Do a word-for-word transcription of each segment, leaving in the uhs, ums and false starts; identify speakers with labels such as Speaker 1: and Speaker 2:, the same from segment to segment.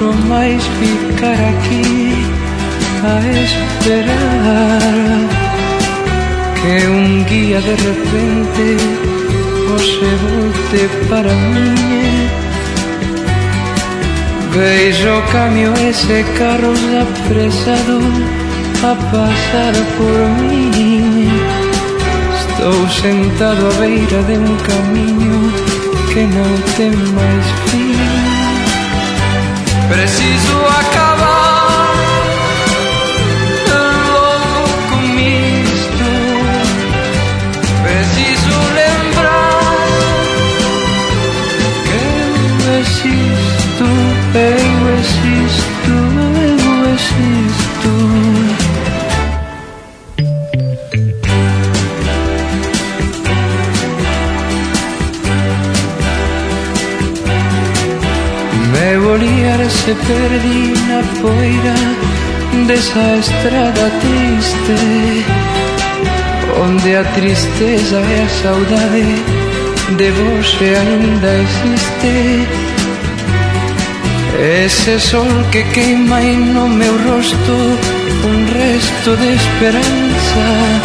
Speaker 1: posso máis ficar aquí a esperar que un día de repente você volte para mí. Veixo o camión ese carro apresado a pasar por mí. Estou sentado á beira de un camiño que non ten máis fin. Preciso acabar logo con isto. Preciso lembrar que eu existo, eu existo, eu existo. Se perdí na poeira desa estrada triste, onde a tristeza e a saudade de você ainda existe. Ese sol que queima no meu rosto un resto de esperanza,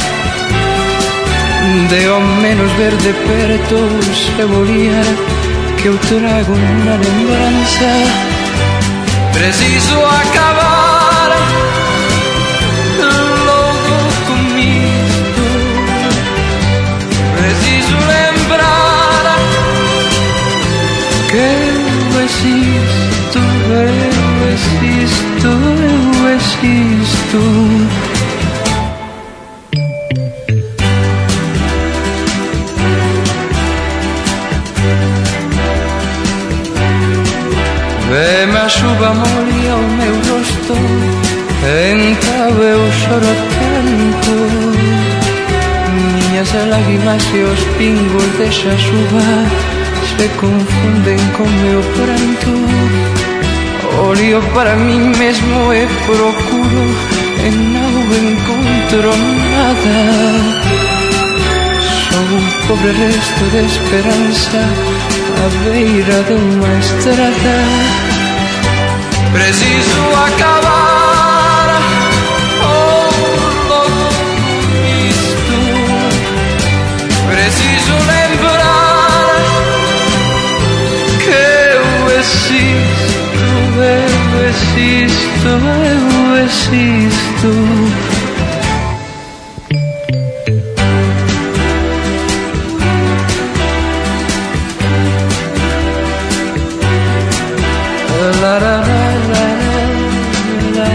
Speaker 1: de ao menos ver de perto seu olhar que eu trago na lembranza. Preciso acabar logo con isto. Preciso lembrar que eu existo, eu existo, eu existo. Veme a chuva molía o meu rosto, então eu choro tanto. Minhas lágrimas e os pingos desa chuva se confunden con meu pranto. Olho para mí mesmo e procuro e non encontro nada. Sou un pobre resto de esperanza a beira de unha estrada. Preciso acabar oh, logo con isto. Preciso lembrar que eu existo, eu existo, eu existo. La la la la la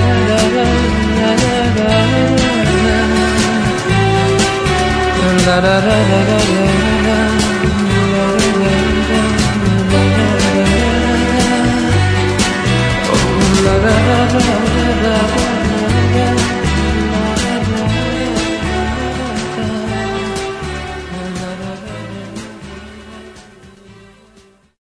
Speaker 1: la la la la la